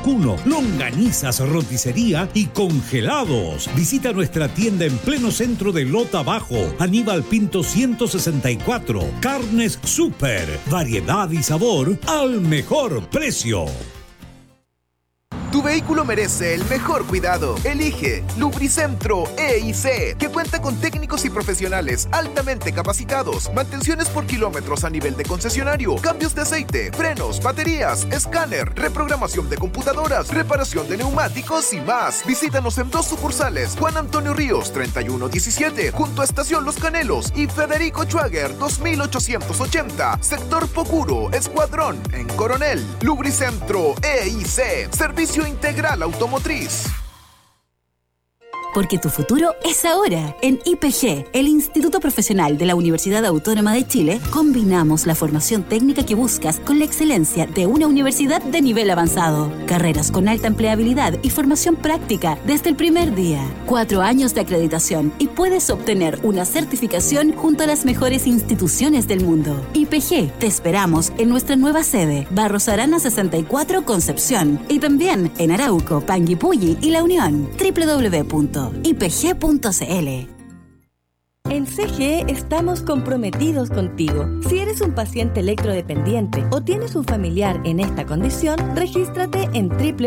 vacuno, longanizas, roticería y congelados. Visita nuestra tienda en pleno centro de Lota Bajo, Aníbal Pinto 164. Carnes Super, variedad y sabor al mejor precio. Tu vehículo merece el mejor cuidado. Elige Lubricentro E&C, que cuenta con técnicos y profesionales altamente capacitados, mantenciones por kilómetros a nivel de concesionario, cambios de aceite, frenos, baterías, escáner, reprogramación de computadoras, reparación de neumáticos y más. Visítanos en 2 sucursales: Juan Antonio Ríos 3117, junto a Estación Los Canelos, y Federico Schwager 2880, sector Pocuro, Escuadrón, en Coronel. Lubricentro E&C, servicio integral automotriz. Porque tu futuro es ahora. En IPG, el Instituto Profesional de la Universidad Autónoma de Chile, combinamos la formación técnica que buscas con la excelencia de una universidad de nivel avanzado. Carreras con alta empleabilidad y formación práctica desde el primer día. 4 años de acreditación y puedes obtener una certificación junto a las mejores instituciones del mundo. IPG, te esperamos en nuestra nueva sede, Barros Arana 64, Concepción, y también en Arauco, Panguipulli y La Unión. www.ipg.cl. En CGE estamos comprometidos contigo. Si eres un paciente electrodependiente o tienes un familiar en esta condición, regístrate en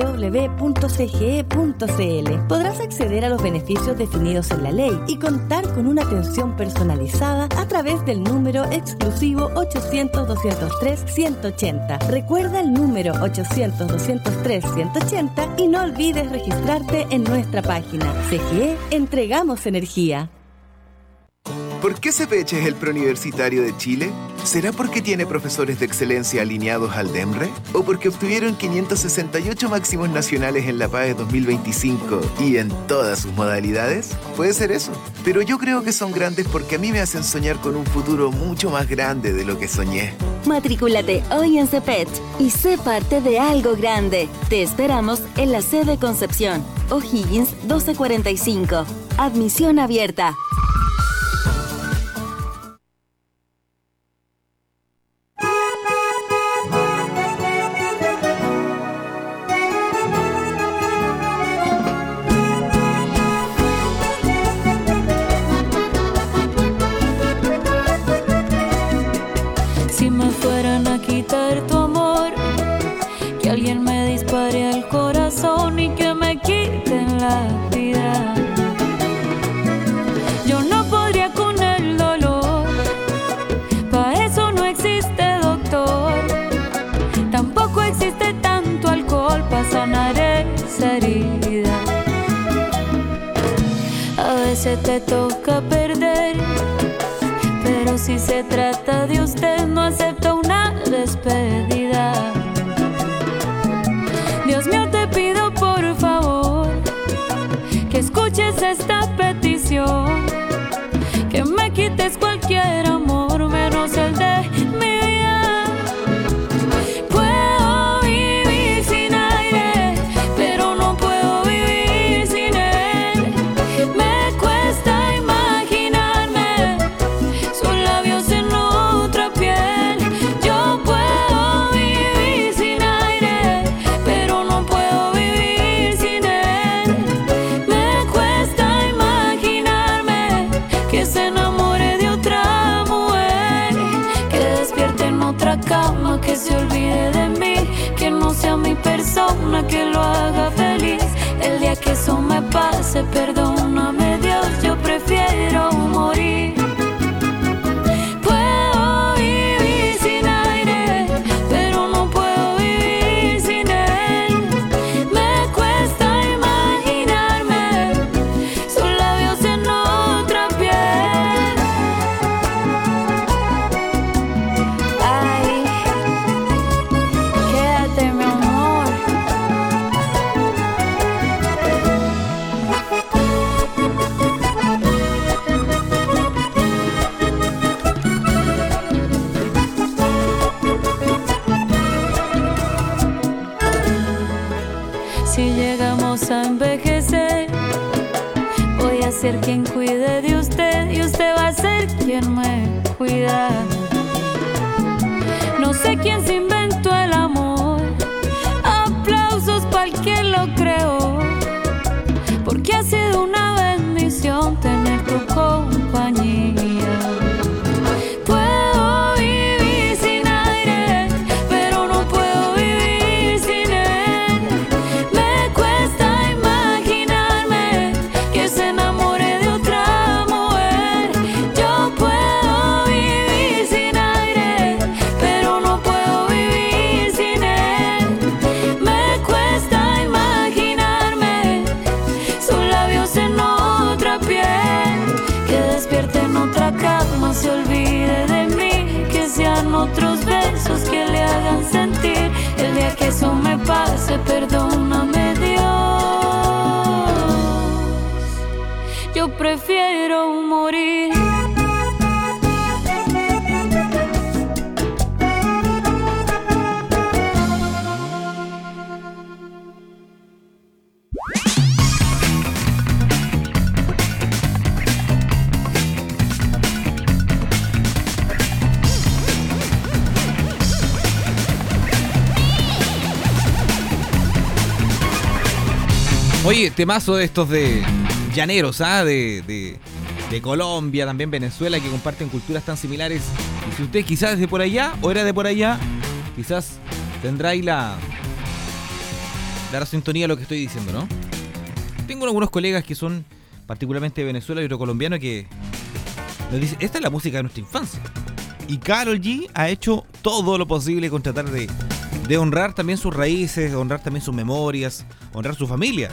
www.cge.cl. Podrás acceder a los beneficios definidos en la ley y contar con una atención personalizada a través del número exclusivo 800-203-180. Recuerda el número 800-203-180 y no olvides registrarte en nuestra página. CGE, entregamos energía. ¿Por qué CEPECH es el preuniversitario de Chile? ¿Será porque tiene profesores de excelencia alineados al DEMRE? ¿O porque obtuvieron 568 máximos nacionales en la PAE 2025 y en todas sus modalidades? Puede ser eso. Pero yo creo que son grandes porque a mí me hacen soñar con un futuro mucho más grande de lo que soñé. Matrículate hoy en CEPECH y sé parte de algo grande. Te esperamos en la sede Concepción, O'Higgins 1245. Admisión abierta. Te toca perder, pero si se trata de usted no acepta una despedida. Dios mío, te pido por favor que escuches esta petición, que me quites cualquier amor menos el de mi vida. Puedo vivir sin aire, pero no puedo vivir sin él. Me cuesta imaginarme sus labios en otra piel. Yo puedo vivir sin aire, pero no puedo vivir sin él. Me cuesta imaginarme que se enamore de otra mujer, que despierte en otra cama, que se olvide de mí, que no sea mi persona, que lo haga feliz. El día que eso me pase, perdóname Dios, yo prefiero morir. Puedo vivir sin aire, pero no puedo vivir sin él. Me cuesta imaginarme sus labios en otra piel. Ay, quédate mi amor. Si llegamos a envejecer, voy a ser quien cuide de usted y usted va a ser quien me cuida. No sé quién se inventó el amor, aplausos para cualquier lo creo, porque ha sido una bendición tener tu compañía. Puedo vivir sin aire, pero no puedo vivir sin él. Me cuesta imaginarme que se enamore de otra mujer. Yo puedo vivir sin aire, pero no puedo vivir sin él. Me cuesta imaginarme sus labios en otra piel, que despierte en otra cama, se olvide de mí, que sean otros besos que le hagan sentir. El día que eso me pase, perdóname Dios, yo prefiero morir. Oye, temazo de estos de llaneros, de Colombia, también Venezuela, que comparten culturas tan similares. Y si usted quizás es de por allá o era de por allá, quizás tendrá ahí la sintonía de lo que estoy diciendo, ¿no? Tengo algunos colegas que son particularmente de Venezuela y otro colombiano que nos dicen, esta es la música de nuestra infancia. Y Karol G ha hecho todo lo posible con tratar de honrar también sus raíces, de honrar también sus memorias, honrar su familia.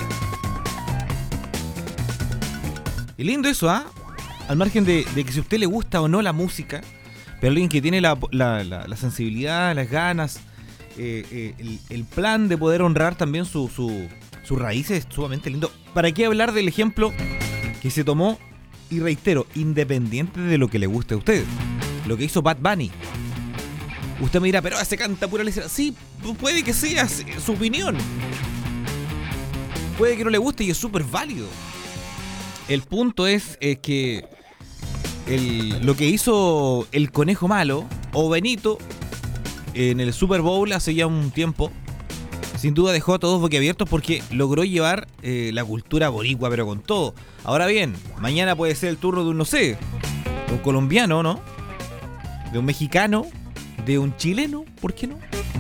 Y lindo eso, al margen de que si a usted le gusta o no la música, pero alguien que tiene la sensibilidad, las ganas, el plan de poder honrar también sus raíces, es sumamente lindo. ¿Para qué hablar del ejemplo que se tomó? Y reitero, independiente de lo que le guste a usted, lo que hizo Bad Bunny. Usted me dirá, pero se canta pura letra. Sí, puede que sea su opinión. Puede que no le guste y es súper válido. El punto es que lo que hizo el Conejo Malo o Benito en el Super Bowl hace ya un tiempo, sin duda dejó a todos boquiabiertos porque logró llevar la cultura boricua, pero con todo. Ahora bien, mañana puede ser el turno de un, no sé, de un colombiano, ¿no? De un mexicano, de un chileno, ¿por qué no?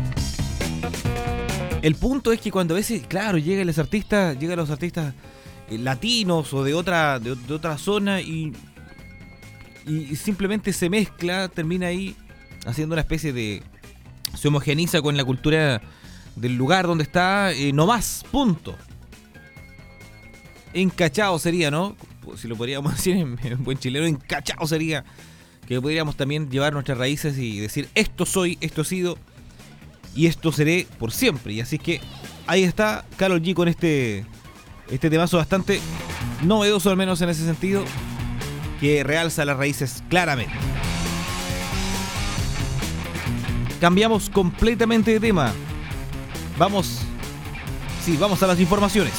El punto es que cuando a veces, claro, llegan los artistas latinos o de otra zona y simplemente se mezcla, termina ahí haciendo una especie de... se homogeneiza con la cultura del lugar donde está, no más, punto. Encachado sería, ¿no? Si lo podríamos decir en buen chileno, encachado sería que podríamos también llevar nuestras raíces y decir, esto soy, esto he sido y esto seré por siempre. Y así que ahí está Karol G con este temazo bastante novedoso, al menos en ese sentido, que realza las raíces claramente. Cambiamos completamente de tema. Vamos a las informaciones.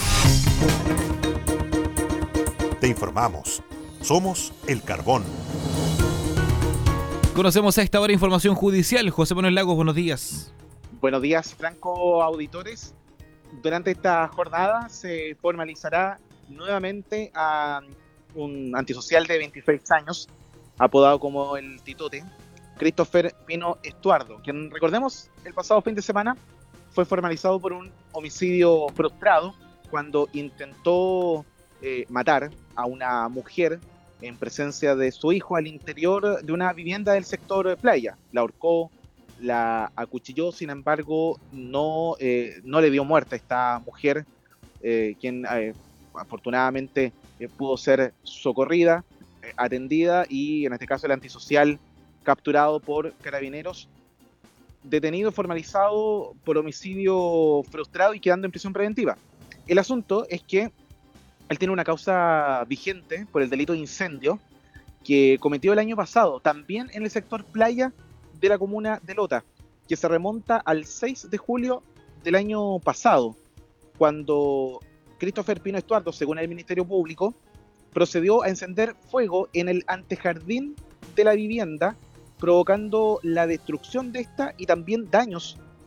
Te informamos. Somos El Carbón. Conocemos a esta hora información judicial. José Manuel Lagos, buenos días. Buenos días, Franco, auditores. Durante esta jornada se formalizará nuevamente a un antisocial de 26 años, apodado como el Titote, Christopher Pino Estuardo, quien, recordemos, el pasado fin de semana fue formalizado por un homicidio frustrado cuando intentó matar a una mujer en presencia de su hijo al interior de una vivienda del sector Playa. La ahorcó, la acuchilló, sin embargo no le dio muerte a esta mujer, quien afortunadamente pudo ser socorrida, atendida, y en este caso el antisocial capturado por carabineros, detenido, formalizado por homicidio frustrado y quedando en prisión preventiva. El asunto es que él tiene una causa vigente por el delito de incendio que cometió el año pasado, también en el sector Playa de la comuna de Lota, que se remonta al 6 de julio del año pasado, cuando Christopher Pino Estuardo, según el Ministerio Público, procedió a encender fuego en el antejardín de la vivienda, provocando la destrucción de esta y también daños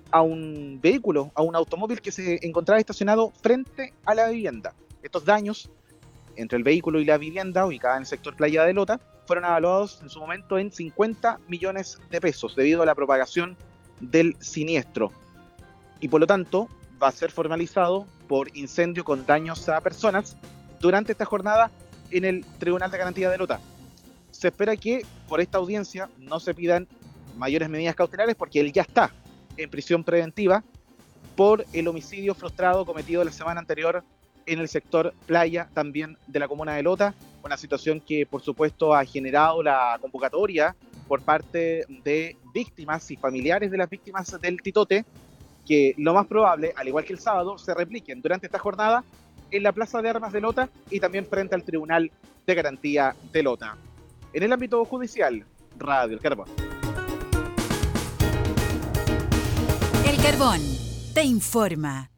a un vehículo, a un automóvil que se encontraba estacionado frente a la vivienda. Estos daños entre el vehículo y la vivienda ubicada en el sector Playa de Lota fueron evaluados en su momento en 50 millones de pesos debido a la propagación del siniestro, y por lo tanto va a ser formalizado por incendio con daños a personas durante esta jornada en el Tribunal de Garantía de Lota. Se espera que por esta audiencia no se pidan mayores medidas cautelares porque él ya está en prisión preventiva por el homicidio frustrado cometido la semana anterior en el sector Playa, también de la comuna de Lota, una situación que por supuesto ha generado la convocatoria por parte de víctimas y familiares de las víctimas del Titote, que lo más probable, al igual que el sábado, se repliquen durante esta jornada en la Plaza de Armas de Lota y también frente al Tribunal de Garantía de Lota. En el ámbito judicial, Radio El Carbón. El Carbón te informa.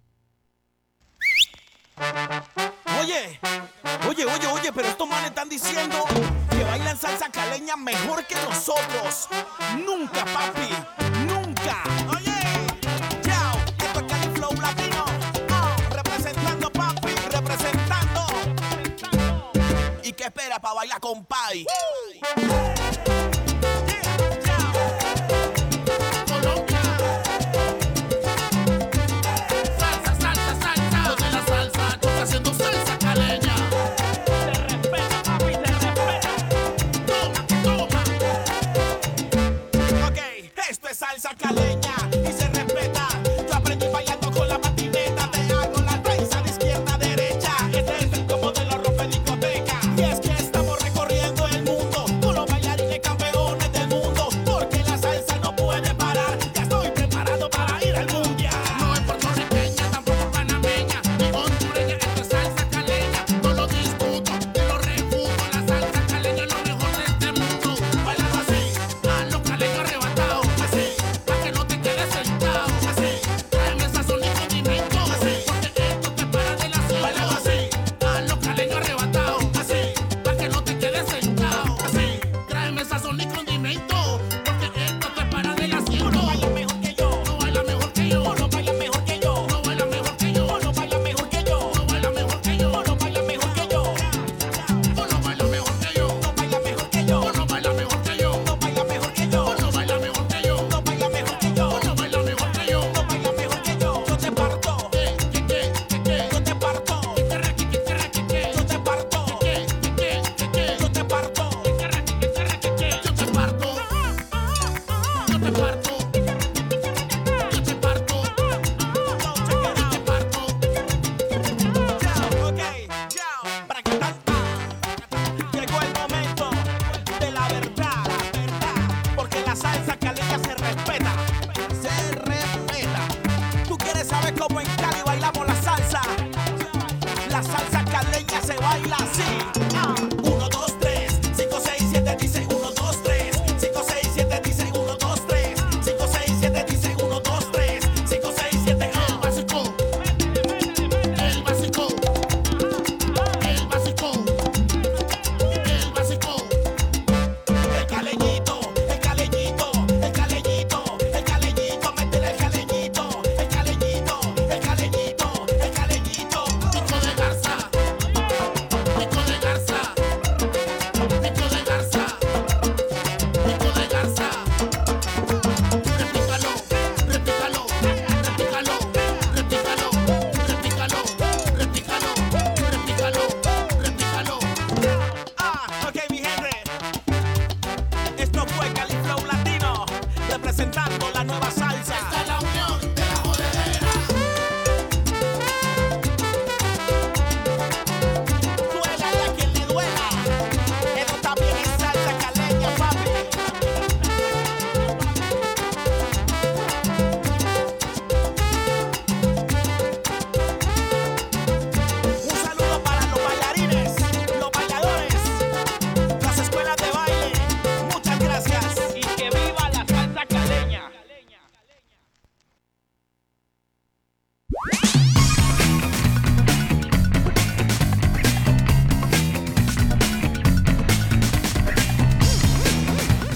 Oye, pero estos manes están diciendo que bailan salsa caleña mejor que nosotros. Nunca, papi, nunca. Oye, chao, esto es Cali Flow Latino. Representando, papi, representando. ¿Y qué espera para bailar con Paddy? Salsa caleña y se respeta. Yo aprendí bailando con la patineta. Te hago la raíz de izquierda a derecha. Este es el combo de los rompe discoteca. Y es que estamos recorriendo el mundo con los bailarines campeones del mundo. Porque la salsa no puede parar. Ya estoy preparado para ir al mundial. No es puertorriqueña, tampoco panameña, ni hondureña. Esto es salsa caleña. No lo discuto, te lo refuto. La salsa caleña es lo mejor de este mundo. Bailando así, a los caleños arrebatados.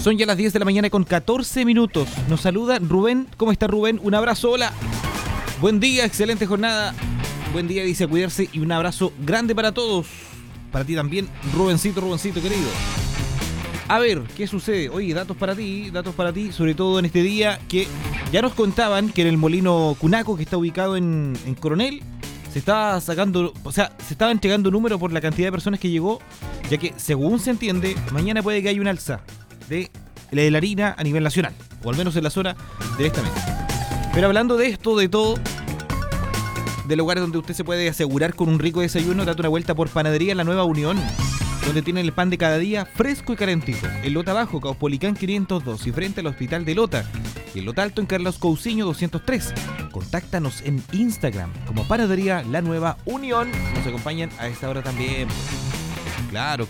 Son ya las 10 de la mañana con 14 minutos. Nos saluda Rubén. ¿Cómo está Rubén? Un abrazo, hola. Buen día, excelente jornada. Buen día, dice, a cuidarse y un abrazo grande para todos. Para ti también, Rubencito querido. A ver, ¿qué sucede? Oye, datos para ti, sobre todo en este día que ya nos contaban que en el molino Cunaco, que está ubicado en Coronel, se estaba entregando número por la cantidad de personas que llegó, ya que, según se entiende, mañana puede que haya un alza de la harina a nivel nacional, o al menos en la zona directamente. Pero hablando de esto, de todo, de lugares donde usted se puede asegurar con un rico desayuno, date una vuelta por Panadería La Nueva Unión, donde tienen el pan de cada día fresco y calentito. En Lota Bajo, Caupolicán 502 y frente al Hospital de Lota. Y en Lota Alto, en Carlos Cousiño 203. Contáctanos en Instagram como Panadería La Nueva Unión. Nos acompañan a esta hora también. Claro.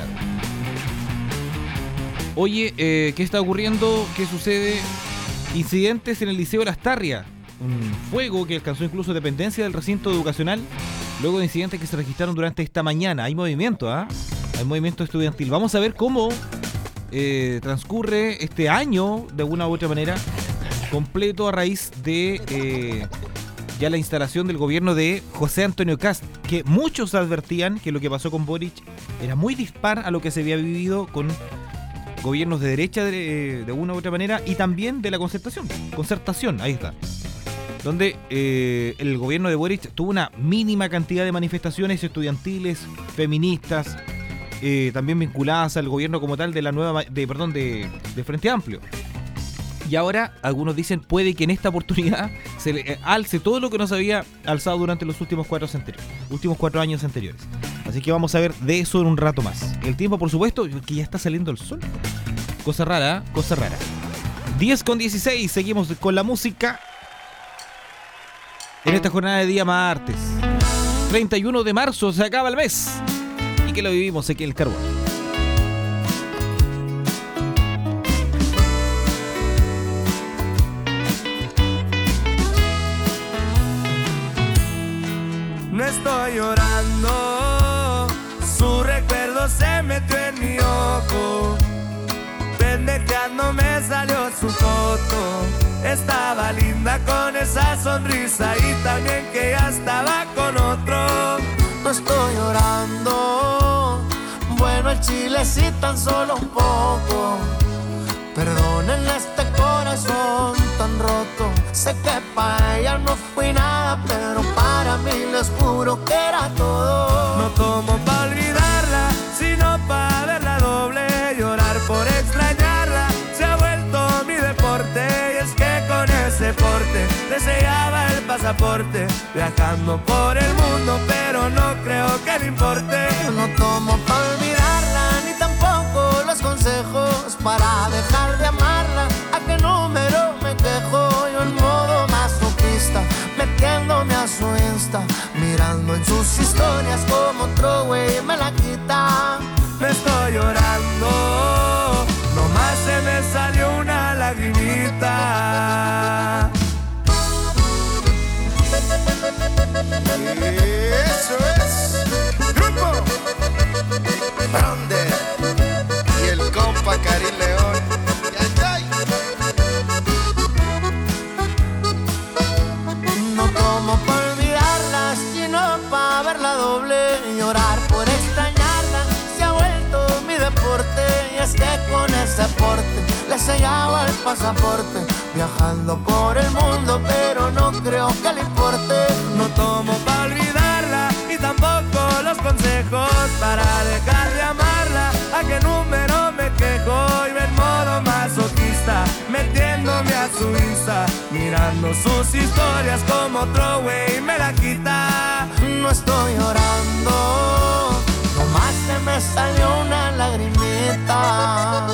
Oye, ¿qué está ocurriendo? ¿Qué sucede? Incidentes en el Liceo Lastarria. Un fuego que alcanzó incluso dependencia del recinto educacional luego de incidentes que se registraron durante esta mañana. Hay movimiento, hay movimiento estudiantil. Vamos a ver cómo transcurre este año de una u otra manera, completo a raíz de ya la instalación del gobierno de José Antonio Kast, que muchos advertían que lo que pasó con Boric era muy dispar a lo que se había vivido con gobiernos de derecha de una u otra manera, y también de la concertación, ahí está, donde el gobierno de Boric tuvo una mínima cantidad de manifestaciones estudiantiles, feministas, también vinculadas al gobierno como tal de Frente Amplio. Y ahora algunos dicen puede que en esta oportunidad se le alce todo lo que nos había alzado durante los últimos 4 años anteriores. Así que vamos a ver de eso en un rato más. El tiempo, por supuesto, que ya está saliendo el sol. Cosa rara. 10:16, seguimos con la música. En esta jornada de día martes 31 de marzo se acaba el mes y que lo vivimos aquí en el Carbón. No estoy llorando, su recuerdo se metió en mi ojo. Pendejeando me salió su foto. Estaba linda con esa sonrisa y también que ya estaba con otro. No estoy llorando, bueno el chile sí tan solo un poco. Perdónenle este corazón tan roto. Sé que para ella no fui nada, pero para mí les juro que era todo. No tomo pa' olvidarla, sino pa' verla doble. Llorar por extrañarla se ha vuelto mi deporte. Y es que con ese porte le sellaba el pasaporte. Viajando por el mundo, pero no creo que le importe. No tomo pa' olvidarla, ni tampoco los consejos para dejar de amarla. ¿A qué número me quejo? Yo en modo masoquista, metiéndome a su Insta, mirando en sus historias como otro güey me la quita. Me estoy llorando, nomás se me salió una lagrimita. Eso es Grupo Bronder y el compa Cari León. No como pa' olvidarla, sino pa' verla doble. Llorar por extrañarla se ha vuelto mi deporte. Y es que con ese porte le sellaba el pasaporte. Viajando por el mundo, pero no creo que le importe. No tomo pa' olvidarla, ni tampoco los consejos para dejar de amarla. ¿A qué número me quejo? Y en modo masoquista, metiéndome a su Insta, mirando sus historias como otro güey me la quita. No estoy llorando, nomás se me salió una lagrimita.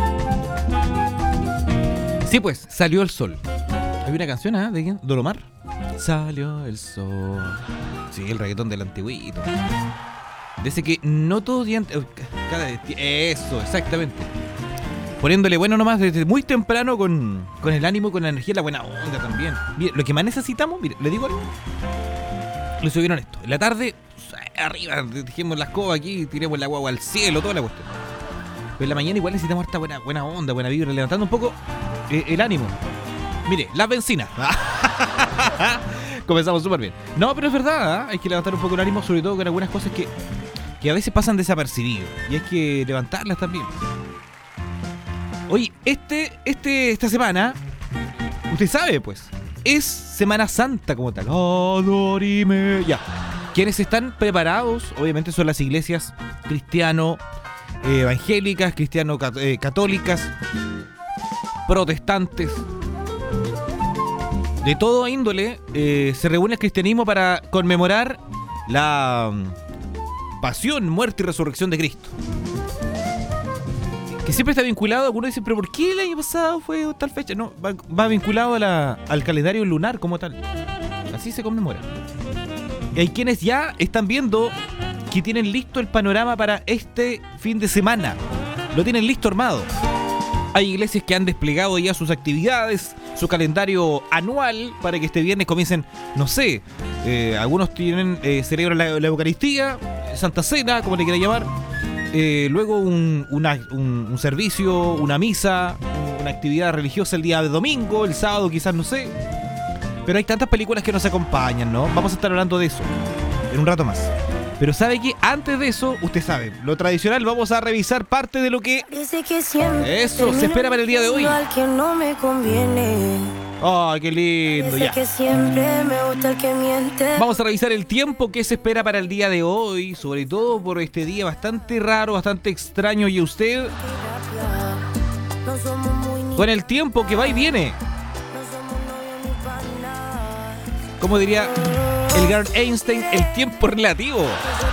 Sí, pues, salió el sol. Hay una canción, ¿de quién? ¿Don Omar? Salió el sol. Sí, el reggaetón del antiguito. Dice que no todos días. Eso, exactamente. Poniéndole bueno nomás desde muy temprano con el ánimo, con la energía y la buena onda también. Mire, lo que más necesitamos, mire, le digo algo. Le subieron esto. En la tarde, arriba, dejemos la escoba aquí, tiremos la guagua al cielo, toda la cuestión. Pero en la mañana igual necesitamos harta buena onda, buena vibra, levantando un poco el ánimo. Mire, las bencinas. Comenzamos súper bien. No, pero es verdad, ¿eh? Hay que levantar un poco el ánimo, sobre todo con algunas cosas que a veces pasan desapercibidas. Y hay que levantarlas también. Oye, esta semana, usted sabe, pues, es Semana Santa como tal. Adorime. Ya. Quienes están preparados, obviamente, son las iglesias cristiano, evangélicas, cristiano católicas, protestantes. De todo índole, se reúne el cristianismo para conmemorar la pasión, muerte y resurrección de Cristo. Que siempre está vinculado, algunos dicen, pero ¿por qué el año pasado fue tal fecha? No, va vinculado al calendario lunar como tal. Así se conmemora. Y hay quienes ya están viendo que tienen listo el panorama para este fin de semana. Lo tienen listo armado. Hay iglesias que han desplegado ya sus actividades, su calendario anual para que este viernes comiencen, no sé, algunos celebran la Eucaristía, Santa Cena, como le quieran llamar. Luego un servicio, una misa, una actividad religiosa el día de domingo, el sábado quizás, no sé. Pero hay tantas películas que nos acompañan, ¿no? Vamos a estar hablando de eso en un rato más. Pero ¿sabe qué? Antes de eso, usted sabe, lo tradicional, vamos a revisar parte de lo que eso se espera para el día de hoy. ¡Oh, qué lindo! Ya. Vamos a revisar el tiempo que se espera para el día de hoy, sobre todo por este día bastante raro, bastante extraño. Y usted, con el tiempo que va y viene, como diría el gran Einstein, el tiempo relativo.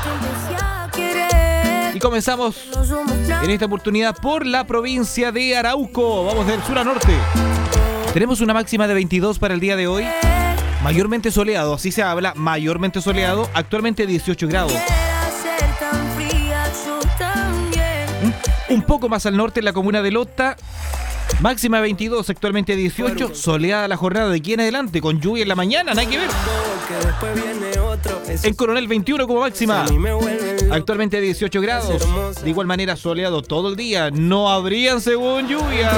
Y comenzamos en esta oportunidad por la provincia de Arauco. Vamos del sur a norte. Tenemos una máxima de 22 para el día de hoy. Mayormente soleado, así se habla, mayormente soleado. Actualmente 18 grados. Un poco más al norte, en la comuna de Lota. Máxima 22, actualmente 18. Soleada la jornada de aquí en adelante, con lluvia en la mañana, nada que ver. En Coronel 21 como máxima. Actualmente 18 grados. De igual manera soleado todo el día. No habrían según lluvias.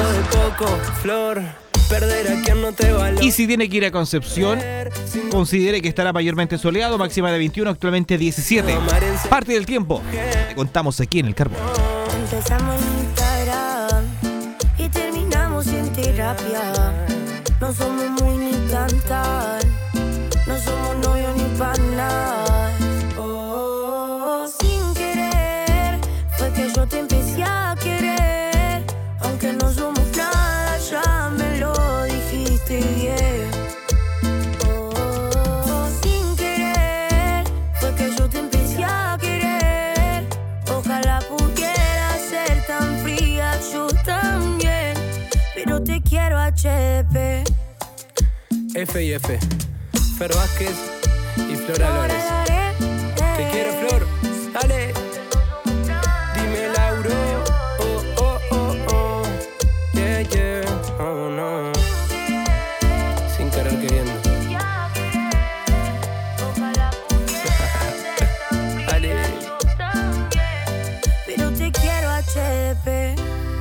Y si tiene que ir a Concepción, considere que estará mayormente soleado. Máxima de 21, actualmente 17. Parte del tiempo te contamos aquí en El Carbón. Empezamos en Instagram y terminamos en terapia. No somos muy ni cantar, no somos novios ni panas. Oh, sin querer fue que yo te empecé a querer. Aunque no somos nada, ya me lo dijiste bien. Oh, sin querer fue que yo te empecé a querer. Ojalá pudiera ser tan fría, yo también. Pero te quiero HDP. F y F, Fer Vázquez y Flora Lores. Te quiero, Flor, dale. Dime, Lauro. Oh, oh, oh, oh. Yeah, yeah, oh, no. Sin querer queriendo. Dale. Pero te quiero HDP.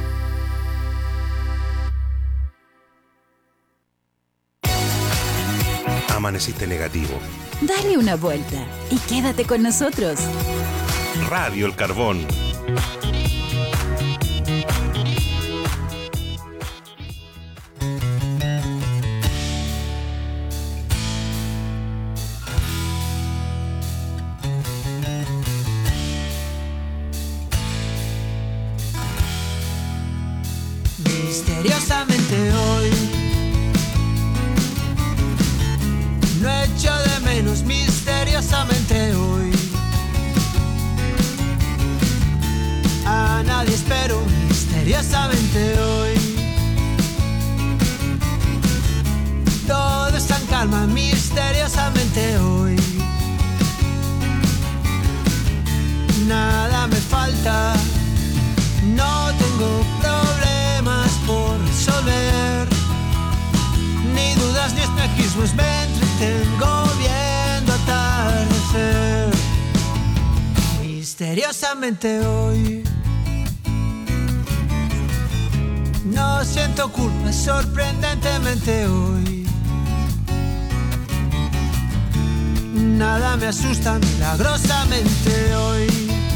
Amaneciste negativo. Dale una vuelta y quédate con nosotros. Radio El Carbón. Misteriosamente hoy no echo de menos, misteriosamente hoy a nadie espero, misteriosamente hoy todo está en calma, misteriosamente espejismos me entretengo viendo atardecer. Misteriosamente hoy no siento culpa, sorprendentemente hoy nada me asusta, milagrosamente hoy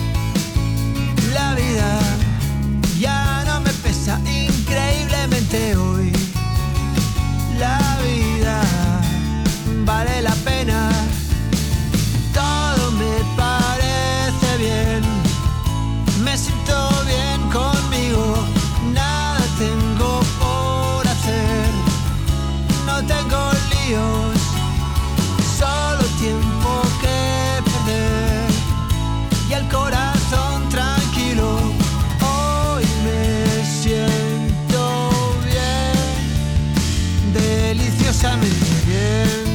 la vida ya no me pesa, increíblemente hoy la vida vale la pena. Todo me parece bien, me siento bien conmigo, nada tengo por hacer, no tengo líos, solo tiempo que perder y el corazón tranquilo. Hoy me siento bien, deliciosamente bien.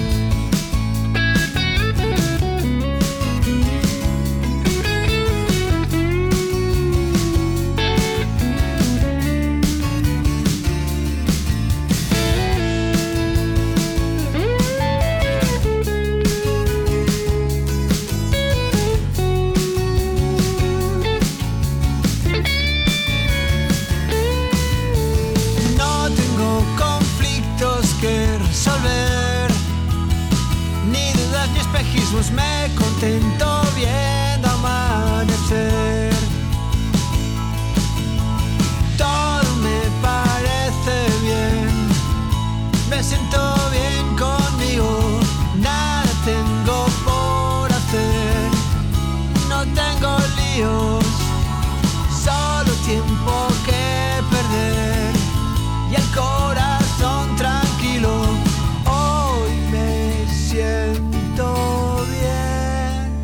No tengo conflictos que resolver, ni dudas ni espejismos, me contento viendo amanecer. Todo me parece bien, me siento bien conmigo, nada tengo por hacer, no tengo líos, solo tiempo que perder y el corazón tranquilo. Hoy me siento bien,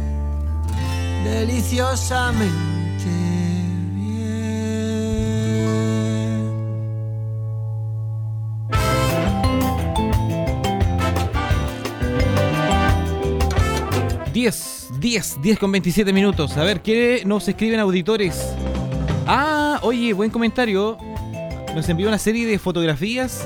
deliciosamente bien. 10 con 27 minutos. A ver, ¿qué nos escriben auditores? Ah, oye, buen comentario. Nos envió una serie de fotografías.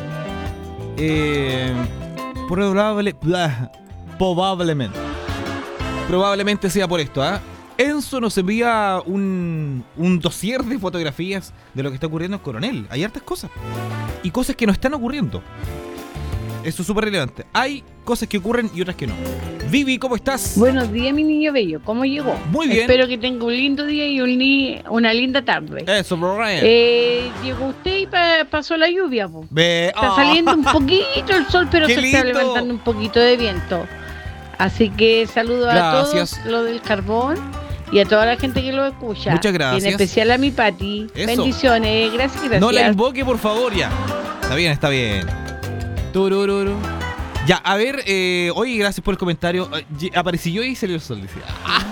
Probablemente sea por esto, ¿ah? Enzo nos envía un dossier de fotografías de lo que está ocurriendo en Coronel. Hay hartas cosas. Y cosas que no están ocurriendo. Eso es súper relevante. Hay cosas que ocurren y otras que no. Vivi, ¿cómo estás? Buenos días, mi niño bello. ¿Cómo llegó? Muy bien. Espero que tenga un lindo día y una linda tarde. Eso, Brian. Llegó usted y pasó la lluvia, po. Está Está saliendo un poquito el sol, pero Qué se está lindo. levantando un poquito de viento. Así que saludo a Gracias. todos los del carbón y a toda la gente que lo escucha. Muchas gracias. Y en especial a mi Pati. Eso. Bendiciones. Gracias. No la invoque, por favor, ya. Está bien. Turururu. Ya, a ver, oye, gracias por el comentario. Aparecí yo y salió el sol, decía.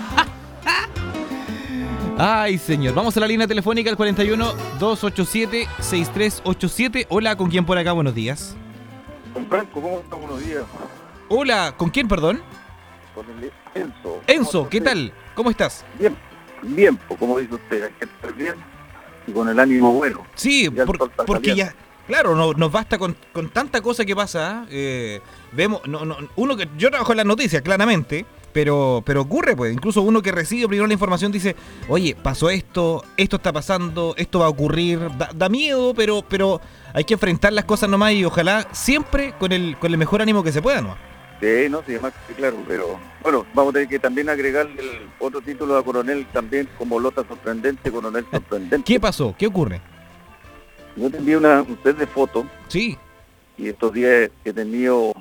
Ay, señor. Vamos a la línea telefónica al 41-287-6387. Hola, ¿con quién por acá? Buenos días. Con Franco, ¿cómo está? Buenos días. Hola, ¿con quién, perdón? Con el Enzo. Enzo, ¿qué tal? ¿Cómo estás? Bien, pues, como dice usted, hay que estar bien y con el ánimo bueno. Sí, Ya el sol está porque saliendo. ya, claro, no, nos basta con tanta cosa que pasa. Vemos, yo trabajo en las noticias, claramente, pero ocurre, pues. Incluso uno que recibe primero la información dice, oye, pasó esto está pasando, esto va a ocurrir. Da miedo, pero hay que enfrentar las cosas nomás y ojalá siempre con el mejor ánimo que se pueda, ¿no? Sí, no, sí, más que claro, pero bueno, vamos a tener que también agregarle el otro título a Coronel también, como Lota Sorprendente, Coronel Sorprendente. ¿Qué pasó? ¿Qué ocurre? Yo te envié un set de fotos. Sí. Y estos días he tenido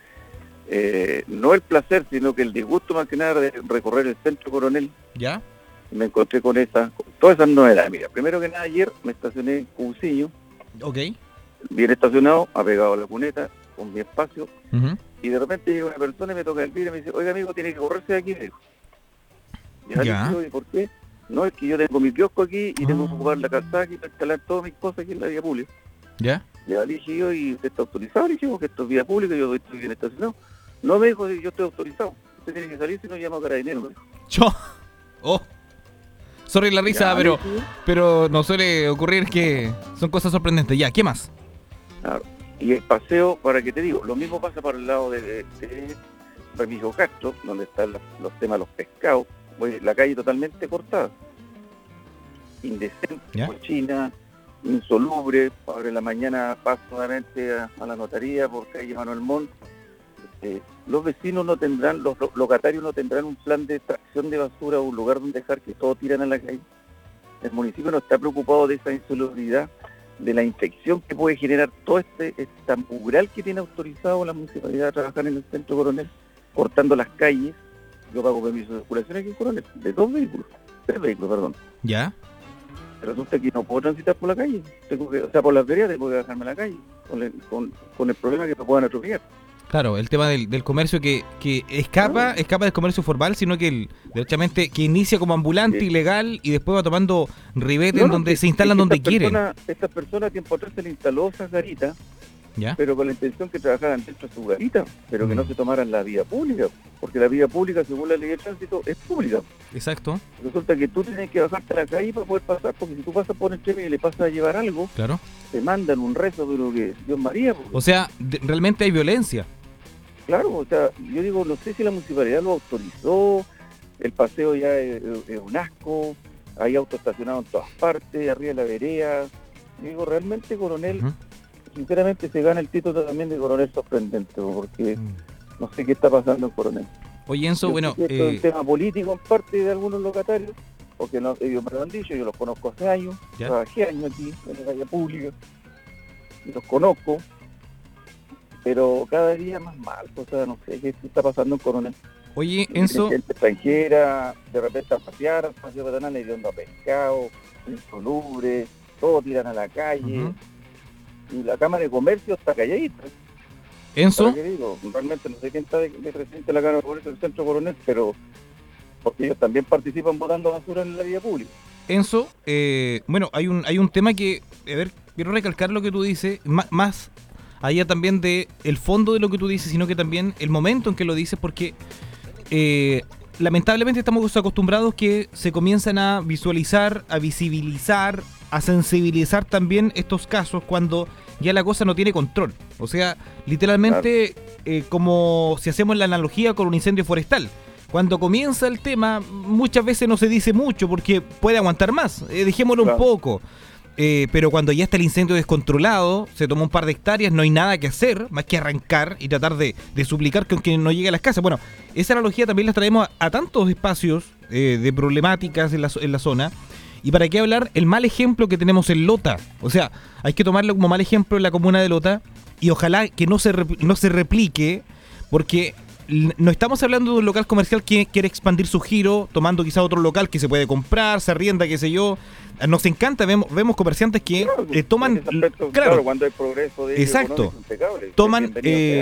no el placer, sino que el disgusto más que nada de recorrer el centro Coronel. ¿Ya? Y me encontré con todas esas novedades. Mira, primero que nada, ayer me estacioné en Cubuciño. Ok. Bien estacionado, apegado a la cuneta, con mi espacio. Ujú. Y de repente llega una persona y me toca el vidrio y me dice, oiga amigo, tiene que correrse de aquí, me dijo. Y Ya. le digo, ¿y por qué? No, es que yo tengo mi kiosco aquí y tengo que ocupar la calzada aquí para instalar todas mis cosas aquí en la vía pública. ¿Ya? Ya le dije yo, ¿y usted está autorizado? Le dije, que esto es vía pública, yo estoy bien estacionado. No, me dijo, yo estoy autorizado. Usted tiene que salir si no llama a Carabineros, me dijo. Yo. Oh. Sorry la risa, Ya, pero no suele ocurrir que son cosas sorprendentes. Ya, ¿qué más? Claro. Y el paseo, para que te digo, lo mismo pasa por el lado de Remigio Castro, donde están los temas de los pescados. La calle totalmente cortada, indecente, cochina, insoluble. Ahora en la mañana paso nuevamente a la notaría por calle Manuel Montt. Los vecinos no tendrán, los locatarios no tendrán un plan de extracción de basura o un lugar donde dejar, que todo tiran a la calle. El municipio no está preocupado de esa insalubridad, de la infección que puede generar todo esta mural que tiene autorizado la municipalidad a trabajar en el centro Coronel, cortando las calles. Yo pago permiso de circulación aquí en Coronel, de 3 vehículos, perdón. ¿Ya? Resulta que no puedo transitar por la calle, por las veredas tengo que bajarme a la calle, con el problema que me puedan atropellar. Claro, el tema del comercio que escapa del comercio formal, sino que derechamente que inicia como ambulante ilegal y después va tomando ribete en donde se instalan donde quieren. Estas personas tiempo atrás se le instaló esas garitas, ¿ya? Pero con la intención que trabajaran dentro de su garita, pero que no se tomaran la vía pública, porque la vía pública, según la ley de tránsito, es pública. Exacto. Resulta que tú tienes que bajarte a la calle para poder pasar, porque si tú pasas por el tren y le pasas a llevar algo, claro, te mandan un rezo, pero que Dios María. Porque... O sea, realmente hay violencia. Claro, o sea, yo digo, no sé si la municipalidad lo autorizó, el paseo ya es un asco, hay autos estacionados en todas partes, arriba de la vereda. Yo digo, realmente Coronel, sinceramente se gana el título también de Coronel sorprendente, porque no sé qué está pasando en Coronel. Oye, Enzo, yo bueno... Esto es un tema político en parte de algunos locatarios, porque ellos me lo han dicho, yo los conozco hace años, trabajé años aquí en la calle pública, y los conozco, pero cada día más mal, o sea, no sé qué está pasando en Coronel. Oye, Enzo... Gente extranjera, de repente a pasear, al paseo peatonal, hediondo a pescado, insoluble, todo tiran a la calle, y la Cámara de Comercio está calladita. Enzo... ¿Qué digo? Realmente no sé quién está de presidente de la Cámara de Comercio del Centro Coronel, pero porque ellos también participan botando basura en la vía pública. Enzo, bueno, hay un tema que, a ver, quiero recalcar lo que tú dices, más allá también de el fondo de lo que tú dices, sino que también el momento en que lo dices, porque lamentablemente estamos acostumbrados que se comienzan a visualizar, a visibilizar, a sensibilizar también estos casos cuando ya la cosa no tiene control. O sea, literalmente, como si hacemos la analogía con un incendio forestal. Cuando comienza el tema, muchas veces no se dice mucho porque puede aguantar más. Dejémoslo un poco. Pero cuando ya está el incendio descontrolado, se toma un par de hectáreas, no hay nada que hacer, más que arrancar y tratar de suplicar que no llegue a las casas. Bueno, esa analogía también la traemos a tantos espacios de problemáticas en la zona. Y para qué hablar, el mal ejemplo que tenemos en Lota. O sea, hay que tomarlo como mal ejemplo en la comuna de Lota y ojalá que no se replique, porque no estamos hablando de un local comercial que quiere expandir su giro, tomando quizá otro local que se puede comprar, se arrienda, qué sé yo. Nos encanta, vemos comerciantes que toman... Claro, cuando hay progreso de exacto, toman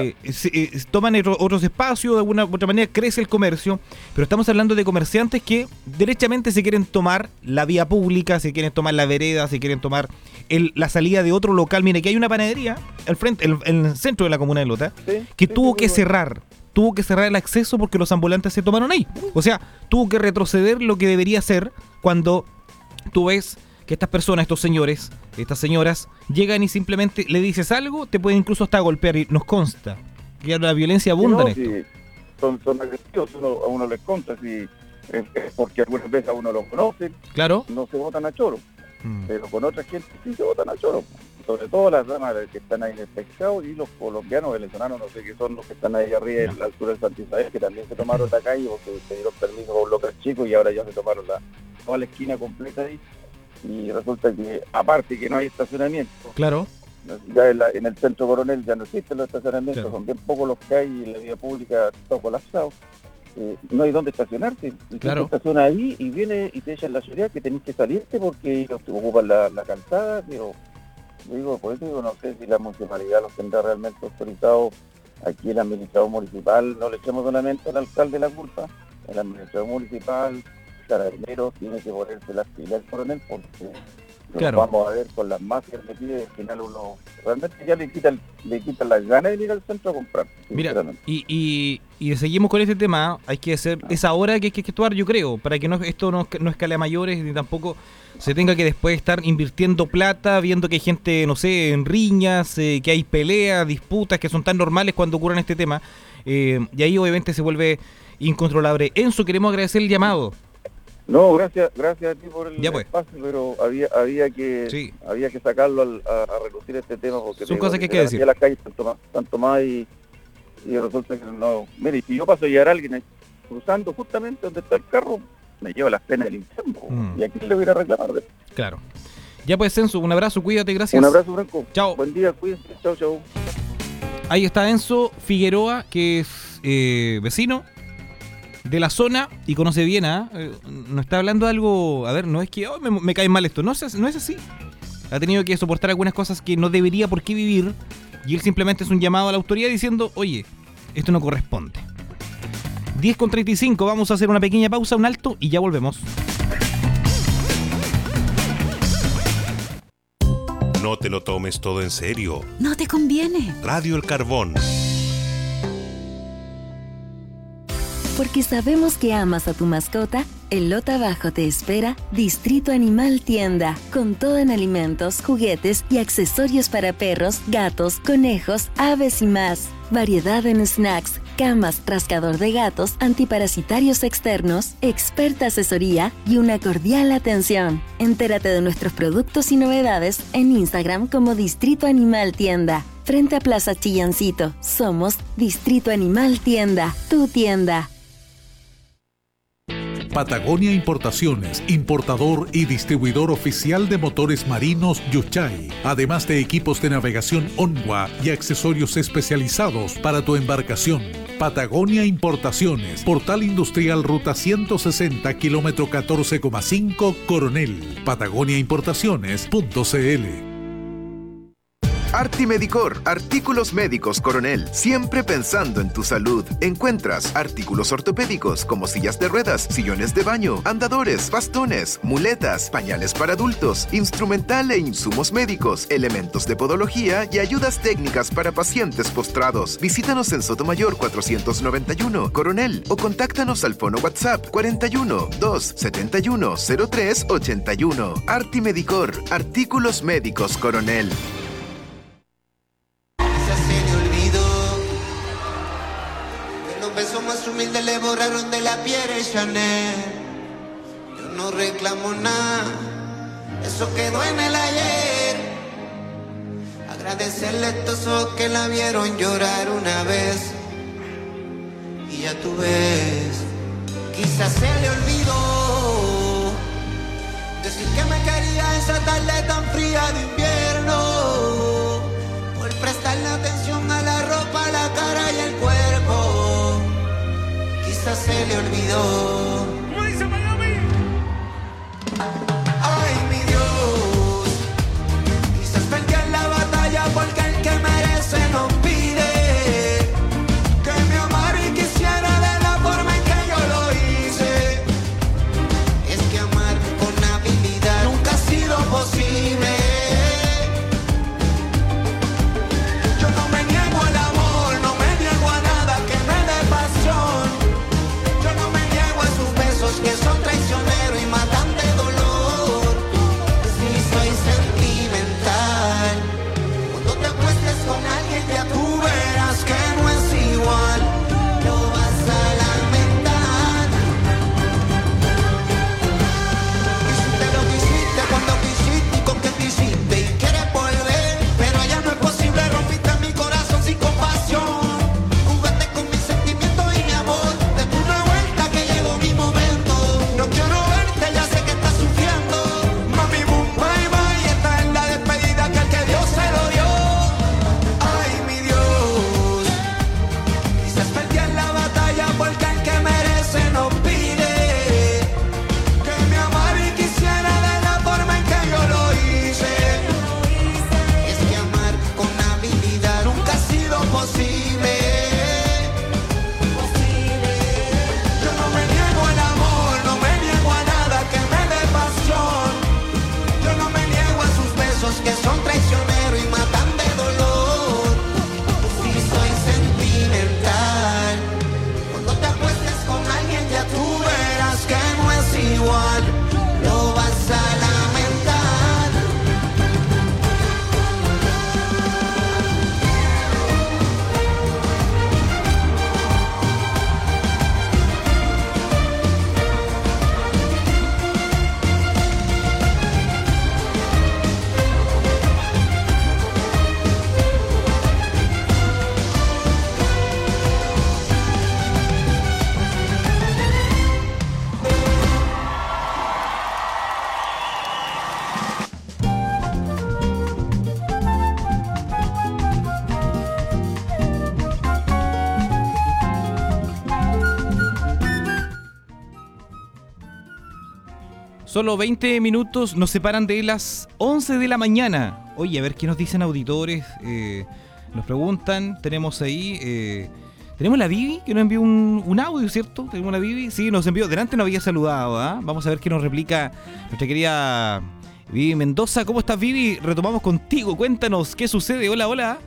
otros espacios, de alguna u otra manera crece el comercio, pero estamos hablando de comerciantes que derechamente se quieren tomar la vía pública, se quieren tomar la vereda, se quieren tomar la salida de otro local. Mire, que hay una panadería al frente, en el centro de la comuna de Lota, que tuvo que cerrar el acceso porque los ambulantes se tomaron ahí. O sea, tuvo que retroceder lo que debería ser cuando tú ves que estas personas, estos señores, estas señoras, llegan y simplemente le dices algo, te pueden incluso hasta golpear, y nos consta que la violencia abunda en esto. Son agresivos, a uno les consta, porque algunas veces a uno los conoce, claro, no se botan a choro, pero con otra gente sí se botan a choro. Sobre todo las damas que están ahí en el pescado y los colombianos, venezolanos, no sé qué son los que están ahí arriba en la altura del Santa Isabel, que también se tomaron la calle porque se dieron permiso con bloques chicos y ahora ya se tomaron toda la esquina completa ahí. Y resulta que, aparte que no hay estacionamiento, claro, ya en el centro Coronel ya no existen los estacionamientos, son bien pocos los que hay y en la vía pública todo colapsado. No hay dónde estacionarte, y tú te estacionas ahí y viene y te echan la seguridad que tenés que salirte porque ellos te ocupan la calzada, pero digo, por eso digo, no sé si la municipalidad los tendrá realmente autorizados. Aquí el administrador municipal, no le echemos solamente al alcalde la culpa, el administrador municipal, Carabineros, tiene que ponerse las pilas, Coronel, porque Nos Claro. vamos a ver con las mafias metidas y al final uno realmente ya le quita las ganas de ir al centro a comprar. Mira, sinceramente. y seguimos con este tema. Hay que hacer, es ahora que hay que actuar, yo creo, para que esto no escale a mayores ni tampoco se tenga que después estar invirtiendo plata, viendo que hay gente, no sé, en riñas, que hay peleas, disputas que son tan normales cuando ocurren este tema. Y ahí obviamente se vuelve incontrolable. Enzo, queremos agradecer el llamado. No, gracias a ti por el Ya pues. espacio, pero había que sacarlo a relucir este tema porque Son cosas que hay que decir. Ya las calles están tomadas y resulta que no. Mire, si yo paso a llevar a alguien ahí, cruzando justamente donde está el carro, me lleva las penas del infierno. ¿Y a quién le voy a ir a reclamar? Claro. Ya pues, Enzo, un abrazo, cuídate, gracias. Un abrazo, Franco. Chao. Buen día, cuídense. Chao. Ahí está Enzo Figueroa, que es vecino de la zona y conoce bien, no está hablando de algo, a ver, no es que me cae mal esto, no es así. Ha tenido que soportar algunas cosas que no debería por qué vivir y él simplemente es un llamado a la autoridad diciendo, oye, esto no corresponde. 10:35, vamos a hacer una pequeña pausa, un alto y ya volvemos. No te lo tomes todo en serio. No te conviene. Radio El Carbón. Porque sabemos que amas a tu mascota, en Lota Bajo te espera Distrito Animal Tienda, con todo en alimentos, juguetes y accesorios para perros, gatos, conejos, aves y más. Variedad en snacks, camas, rascador de gatos, antiparasitarios externos, experta asesoría y una cordial atención. Entérate de nuestros productos y novedades en Instagram como Distrito Animal Tienda. Frente a Plaza Chillancito, somos Distrito Animal Tienda, tu tienda. Patagonia Importaciones, importador y distribuidor oficial de motores marinos Yuchay, además de equipos de navegación Onwa y accesorios especializados para tu embarcación. Patagonia Importaciones, Portal Industrial Ruta 160, kilómetro 14,5, Coronel. patagoniaimportaciones.cl. Artimedicor, artículos médicos Coronel, siempre pensando en tu salud. Encuentras artículos ortopédicos como sillas de ruedas, sillones de baño, andadores, bastones, muletas, pañales para adultos, instrumental e insumos médicos, elementos de podología y ayudas técnicas para pacientes postrados. Visítanos en Sotomayor 491, Coronel, o contáctanos al fono WhatsApp 41 271 03 81. Artimedicor, artículos médicos Coronel. Los besos más humildes le borraron de la piel el Chanel. Yo no reclamo nada, eso quedó en el ayer. Agradecerle a estos ojos que la vieron llorar una vez. Y ya tú ves, quizás se le olvidó decir que me quería esa tarde tan fría de invierno, por prestarle atención a la ropa, la cara y el cuerpo. Quizás se le olvidó. ¿Cómo dice Miami? Ay, mi Dios, quizás perdí en la batalla porque el que merece nos pide que me amara y quisiera de la forma en que yo lo hice. Es que amar con habilidad nunca ha sido posible. Yo no me traicionero y matan de dolor. Si soy sentimental, cuando te acuestes con alguien ya tú verás que no es igual, lo vas a lamentar. Solo 20 minutos nos separan de las 11 de la mañana. Oye, a ver qué nos dicen auditores. Nos preguntan, tenemos ahí... tenemos la Vivi, que nos envió un audio, ¿cierto? Tenemos la Vivi, sí, nos envió. Delante nos había saludado, ¿ah? Vamos a ver qué nos replica nuestra querida Vivi Mendoza. ¿Cómo estás, Vivi? Retomamos contigo. Cuéntanos, ¿qué sucede? Hola, hola.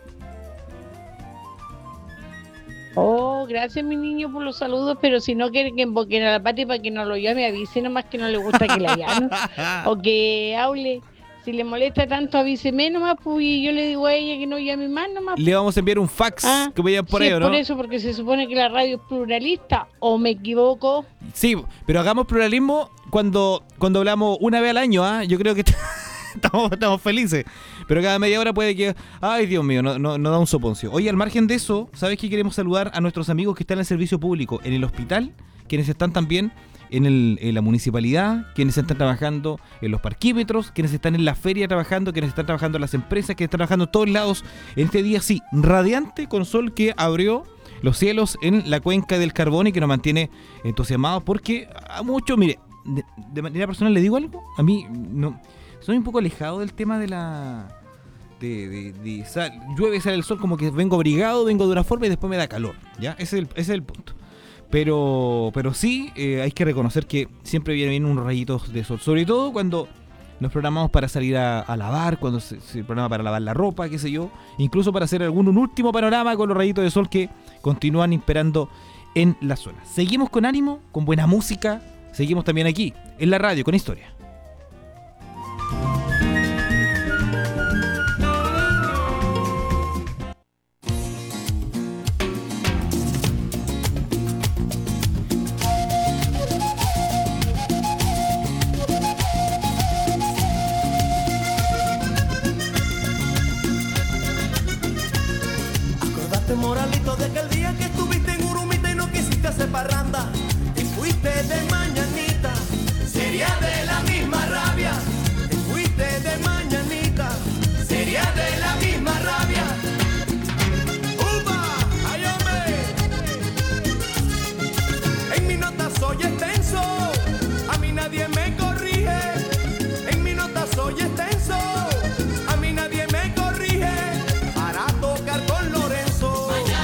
Oh, gracias mi niño por los saludos, pero si no quiere que invoquen a la Pati para que no lo llame, avise nomás que no le gusta que la llame. O que hable, si le molesta tanto avíseme nomás, pues y yo le digo a ella que no llame más nomás. Le vamos a enviar un fax que vayan por ahí, ¿no? Por eso, porque se supone que la radio es pluralista, ¿o me equivoco? Sí, pero hagamos pluralismo cuando hablamos una vez al año, ¿ah? Yo creo que estamos felices. Pero cada media hora puede que... Ay, Dios mío, no da un soponcio. Oye, al margen de eso, ¿sabes qué? Queremos saludar a nuestros amigos que están en el servicio público, en el hospital, quienes están también en la municipalidad, quienes están trabajando en los parquímetros, quienes están en la feria trabajando, quienes están trabajando en las empresas, quienes están trabajando en todos lados. En este día, sí, radiante con sol que abrió los cielos en la cuenca del Carbón y que nos mantiene entusiasmados porque a muchos, mire, de manera personal le digo algo, a mí no... Soy un poco alejado del tema de la... llueve, sale el sol, como que vengo abrigado, vengo de una forma y después me da calor, ¿ya? Ese es el punto. Pero sí, hay que reconocer que siempre vienen unos rayitos de sol. Sobre todo cuando nos programamos para salir a lavar, cuando se programa para lavar la ropa, qué sé yo. Incluso para hacer un último panorama con los rayitos de sol que continúan imperando en la zona. Seguimos con ánimo, con buena música. Seguimos también aquí, en la radio, con historia. Moralito, de aquel día que estuviste en Urumita y no quisiste hacer parranda y fuiste de mañanita, sería de la misma rabia. Te fuiste de mañanita, sería de la misma rabia. ¡Upa! ¡Ay, hombre! En mi nota soy extenso, a mí nadie me corrige. En mi nota soy extenso, a mí nadie me corrige. Para tocar con Lorenzo.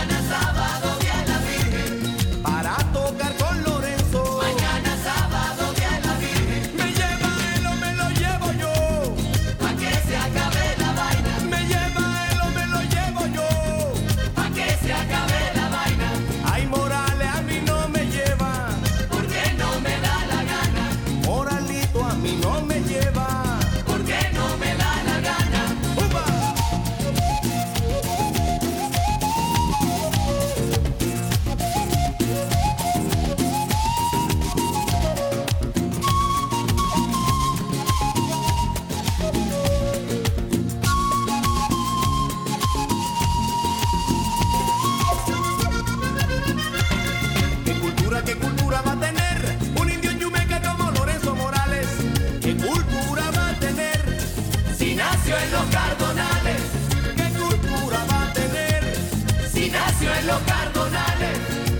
¿Qué cultura va a tener un indio en Yumeca como Lorenzo Morales? ¿Qué cultura va a tener si nació en los Cardonales? ¿Qué cultura va a tener si nació en los Cardonales?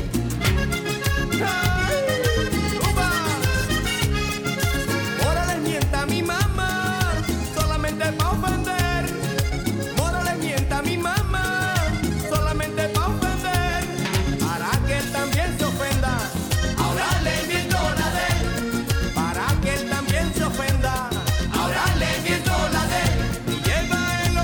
Morales mienta a mi mamá solamente pa' ofender. Morales mienta a mi mamá solamente pa' ofender. Para que él también se ofenda. Ahora le miento la de él. Para que él también se ofenda. Ahora le miento la de él. Y lleva el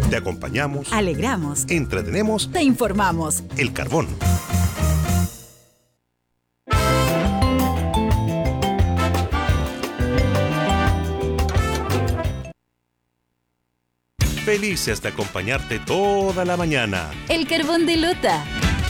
Te acompañamos, alegramos, entretenemos, te informamos. El Carbón. Felices de acompañarte toda la mañana. El Carbón de Lota.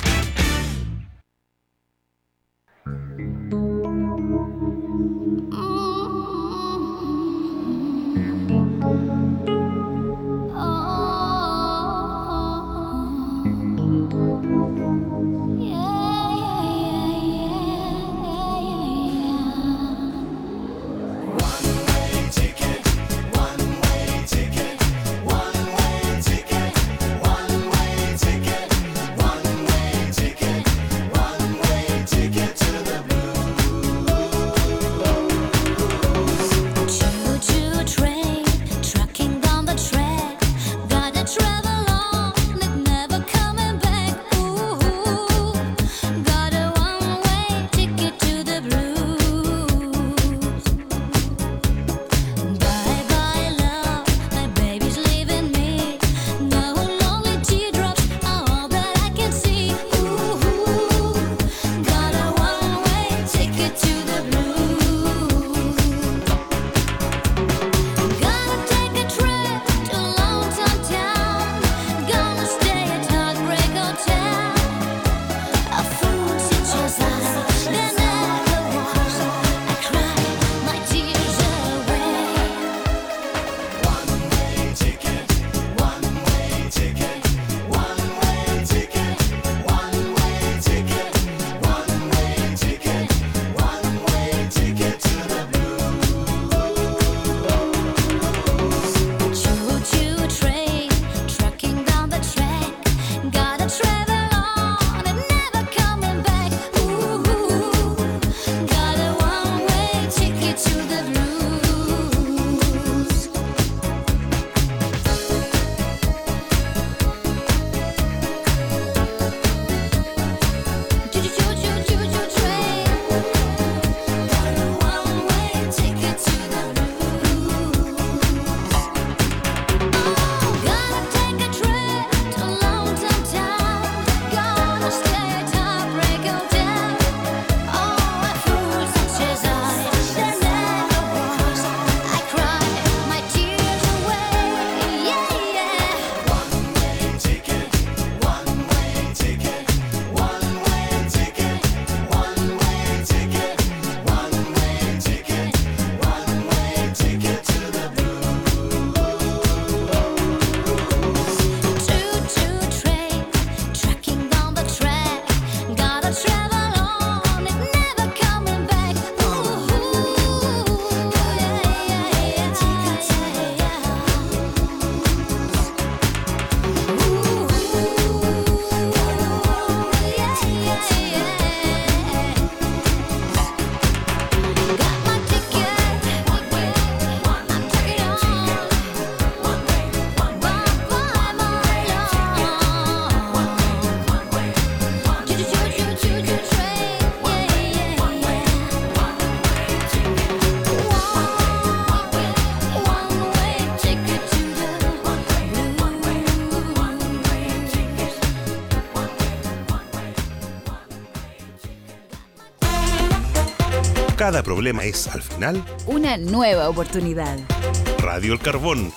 Cada problema es, al final, una nueva oportunidad. Radio El Carbón.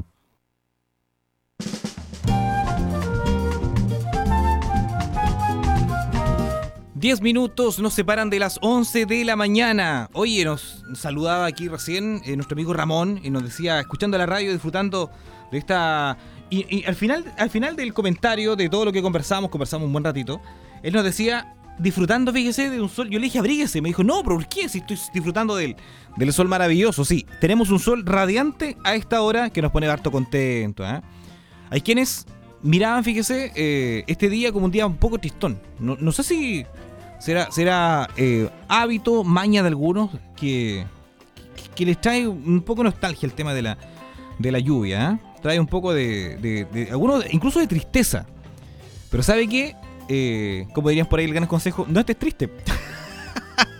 Diez minutos nos separan de las 11 de la mañana. Oye, nos saludaba aquí recién nuestro amigo Ramón y nos decía, escuchando la radio, disfrutando de esta... Y al final del comentario, de todo lo que conversamos un buen ratito, él nos decía... disfrutando, fíjese, de un sol. Yo le dije, abríguese. Me dijo, no, pero ¿por qué? Si estoy disfrutando del sol maravilloso. Sí, tenemos un sol radiante a esta hora que nos pone harto contento, ¿eh? Hay quienes miraban, fíjese, este día como un día un poco tristón. No sé si será hábito, maña de algunos que les trae un poco nostalgia el tema de la lluvia, ¿eh? Trae un poco de algunos, incluso de tristeza. Pero ¿sabe qué? Como dirían por ahí el gran consejo, no estés triste.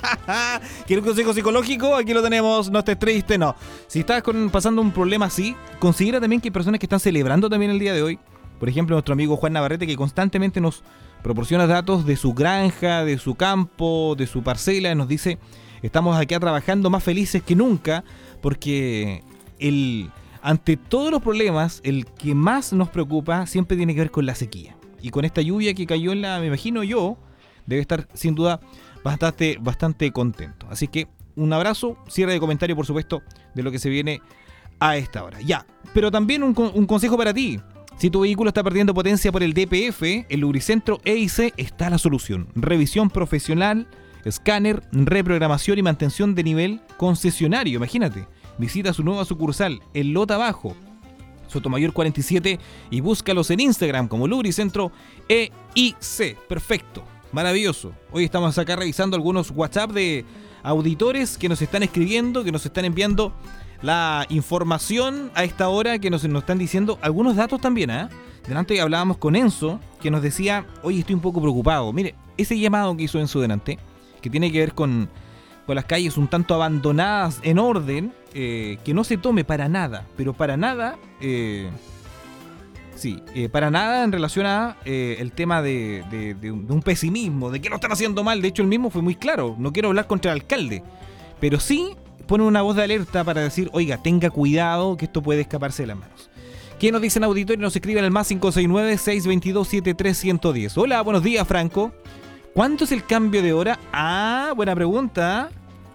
¿Quieres un consejo psicológico? Aquí lo tenemos, no estés triste, no. Si estás pasando un problema así, considera también que hay personas que están celebrando también el día de hoy. Por ejemplo, nuestro amigo Juan Navarrete, que constantemente nos proporciona datos de su granja, de su campo, de su parcela, y nos dice, estamos aquí trabajando más felices que nunca, porque ante todos los problemas, el que más nos preocupa siempre tiene que ver con la sequía. Y con esta lluvia que cayó me imagino yo, debe estar sin duda bastante contento. Así que un abrazo, cierre de comentario por supuesto de lo que se viene a esta hora. Ya, pero también un consejo para ti. Si tu vehículo está perdiendo potencia por el DPF, el Lubricentro EIC está la solución. Revisión profesional, escáner, reprogramación y mantención de nivel concesionario. Imagínate, visita su nueva sucursal, el Lota Bajo, Sotomayor 47, y búscalos en Instagram como Lubricentro EIC. Perfecto, maravilloso. Hoy estamos acá revisando algunos WhatsApp de auditores que nos están escribiendo, que nos están enviando la información a esta hora, que nos están diciendo algunos datos también. Delante hablábamos con Enzo, que nos decía, oye, estoy un poco preocupado. Mire, ese llamado que hizo Enzo delante, que tiene que ver con las calles un tanto abandonadas en orden, que no se tome para nada, pero para nada, para nada en relación a el tema de un pesimismo, de que lo están haciendo mal. De hecho, él mismo fue muy claro, no quiero hablar contra el alcalde, pero sí pone una voz de alerta para decir, oiga, tenga cuidado que esto puede escaparse de las manos. ¿Qué nos dicen auditores? Nos escriben al más 569-622-73110. Hola, buenos días, Franco. ¿Cuánto es el cambio de hora? Buena pregunta.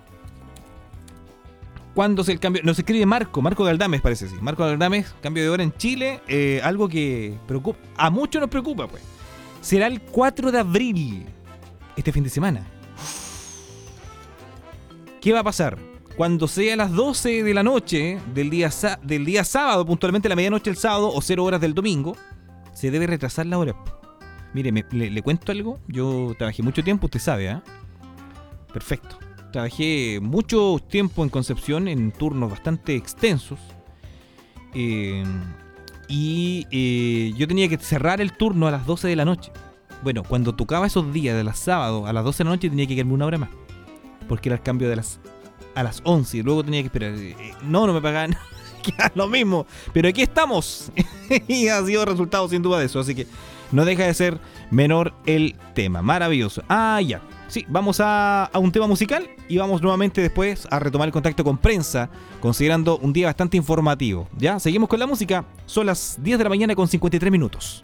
¿Cuándo es el cambio? Nos escribe Marco de Aldames, parece, sí. Marco de Aldames, cambio de hora en Chile, algo que preocupa, a muchos nos preocupa, pues. Será el 4 de abril, este fin de semana. ¿Qué va a pasar? Cuando sea las 12 de la noche del día sábado, puntualmente la medianoche del sábado o 0 horas del domingo, se debe retrasar la hora. Mire, le cuento algo. Yo trabajé mucho tiempo, usted sabe, Perfecto. Trabajé mucho tiempo en Concepción en turnos bastante extensos. Y yo tenía que cerrar el turno a las 12 de la noche. Bueno, cuando tocaba esos días de las sábados a las 12 de la noche tenía que quedarme una hora más. Porque era el cambio a las 11 y luego tenía que esperar. No me pagaban lo mismo. Pero aquí estamos. Y ha sido resultado sin duda de eso. Así que no deja de ser menor el tema. Maravilloso. Ya. Sí, vamos a un tema musical y vamos nuevamente después a retomar el contacto con prensa, considerando un día bastante informativo. Ya, seguimos con la música. Son las 10 de la mañana con 53 minutos.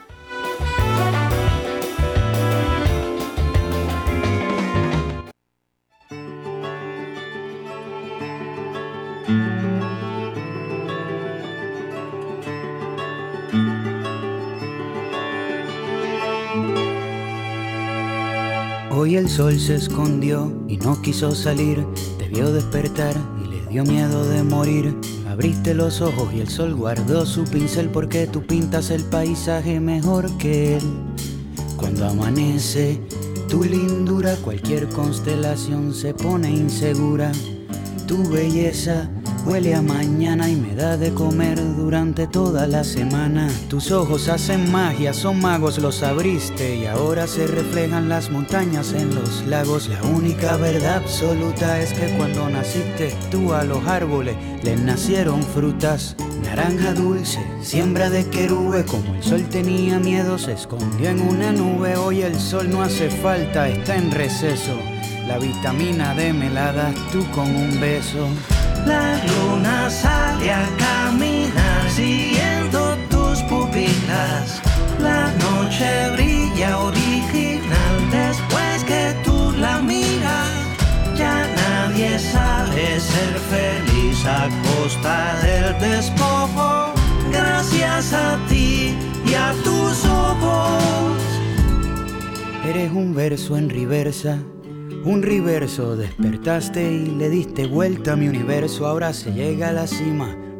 Hoy el sol se escondió y no quiso salir. Te vio despertar y le dio miedo de morir. Abriste los ojos y el sol guardó su pincel, porque tú pintas el paisaje mejor que él. Cuando amanece tu lindura, cualquier constelación se pone insegura. Tu belleza huele a mañana y me da de comer durante toda la semana. Tus ojos hacen magia, son magos, los abriste y ahora se reflejan las montañas en los lagos. La única verdad absoluta es que cuando naciste tú a los árboles les nacieron frutas. Naranja dulce, siembra de querube, como el sol tenía miedo se escondió en una nube. Hoy el sol no hace falta, está en receso. La vitamina D me la das tú con un beso. La luna sale a caminar siguiendo tus pupilas. La noche brilla original después que tú la miras. Ya nadie sabe ser feliz a costa del despojo. Gracias a ti y a tus ojos. Eres un verso en reversa. Un reverso, despertaste y le diste vuelta a mi universo. Ahora se llega a la cima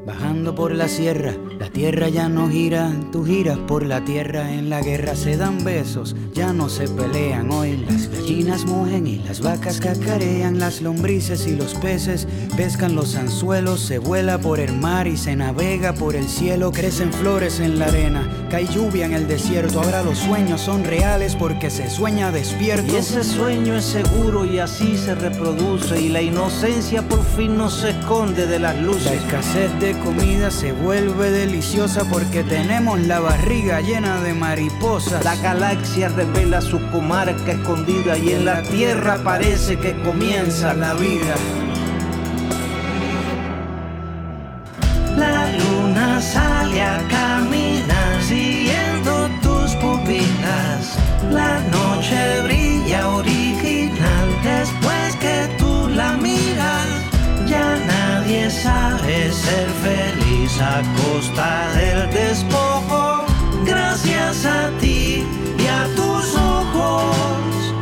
Bajando por la sierra, la tierra ya no gira, tú giras por la tierra, en la guerra se dan besos, ya no se pelean. Hoy las gallinas mugen y las vacas cacarean, las lombrices y los peces pescan los anzuelos, se vuela por el mar y se navega por el cielo, crecen flores en la arena, cae lluvia en el desierto, ahora los sueños son reales porque se sueña despierto. Y ese sueño es seguro y así se reproduce, y la inocencia por fin no se esconde de las luces. La escasez de comida se vuelve deliciosa porque tenemos la barriga llena de mariposas. La galaxia revela su comarca escondida y en la tierra parece que comienza la vida. La luna sale a caminar siguiendo tus pupilas. La noche brilla original después que tú la miras. Ya nadie sabe ser feliz a costa del despojo. Gracias a ti y a tus ojos.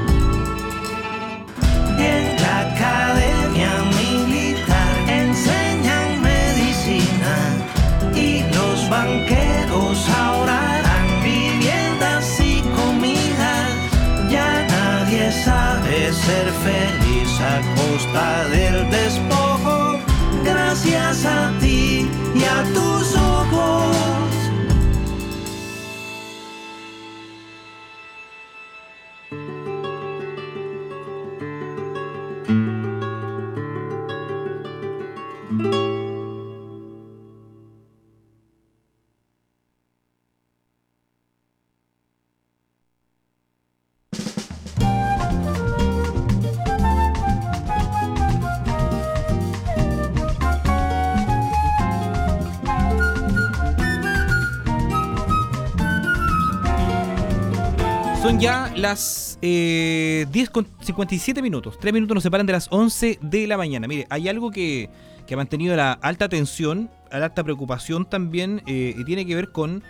En la academia militar enseñan medicina y los banqueros ahora harán viviendas y comidas. Ya nadie sabe ser feliz a costa del despojo. Gracias a ti y a tus ojos. Son ya las 10:57 minutos. 3 minutos nos separan de las 11 de la mañana. Mire, hay algo que ha mantenido la alta tensión, la alta preocupación también, y tiene que ver con,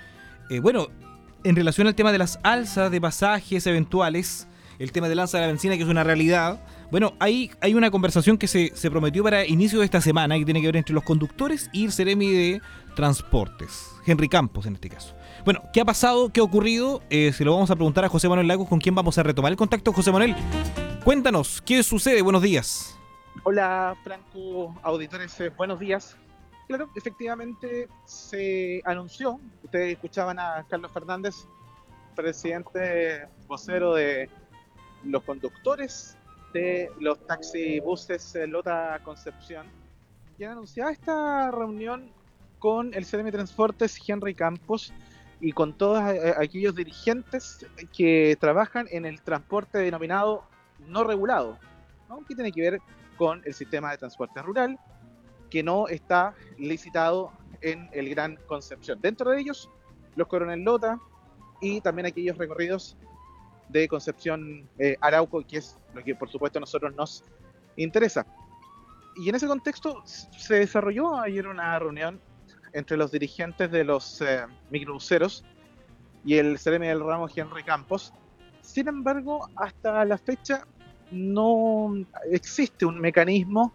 en relación al tema de las alzas de pasajes eventuales, el tema del alza de la benzina, que es una realidad. Bueno, hay una conversación que se prometió para inicio de esta semana, que tiene que ver entre los conductores y el Seremi de Transportes, Henry Campos en este caso. Bueno, ¿qué ha pasado? ¿Qué ha ocurrido? Se lo vamos a preguntar a José Manuel Lagos, con quien vamos a retomar el contacto. José Manuel, cuéntanos, ¿qué sucede? Buenos días. Hola, Franco, auditores, buenos días. Claro, efectivamente se anunció, ustedes escuchaban a Carlos Fernández, presidente vocero de los conductores de los taxibuses Lota Concepción, que anunciaba esta reunión con el CDM Transportes Henry Campos y con todos aquellos dirigentes que trabajan en el transporte denominado no regulado, ¿no? Que tiene que ver con el sistema de transporte rural, que no está licitado en el Gran Concepción. Dentro de ellos, los Coronel Lota y también aquellos recorridos de Concepción Arauco, que es lo que por supuesto a nosotros nos interesa. Y en ese contexto se desarrolló ayer una reunión entre los dirigentes de los microbuseros y el CRM del ramo Henry Campos. Sin embargo, hasta la fecha no existe un mecanismo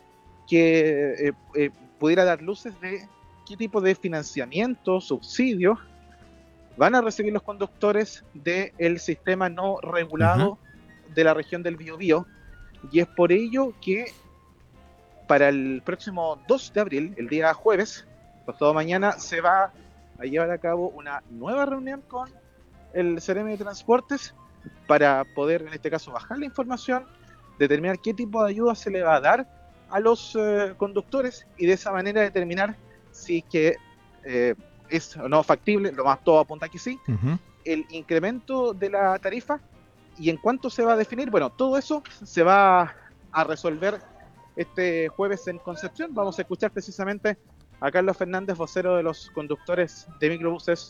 que pudiera dar luces de qué tipo de financiamiento, subsidio van a recibir los conductores del sistema no regulado de la región del Biobío, y es por ello que para el próximo 2 de abril, el día jueves, pasado mañana, se va a llevar a cabo una nueva reunión con el CRM de Transportes para poder, en este caso, bajar la información, determinar qué tipo de ayuda se le va a dar a los conductores y de esa manera determinar si es que es o no factible, lo más todo apunta que sí, el incremento de la tarifa y en cuánto se va a definir. Bueno, todo eso se va a resolver este jueves en Concepción. Vamos a escuchar precisamente a Carlos Fernández, vocero de los conductores de microbuses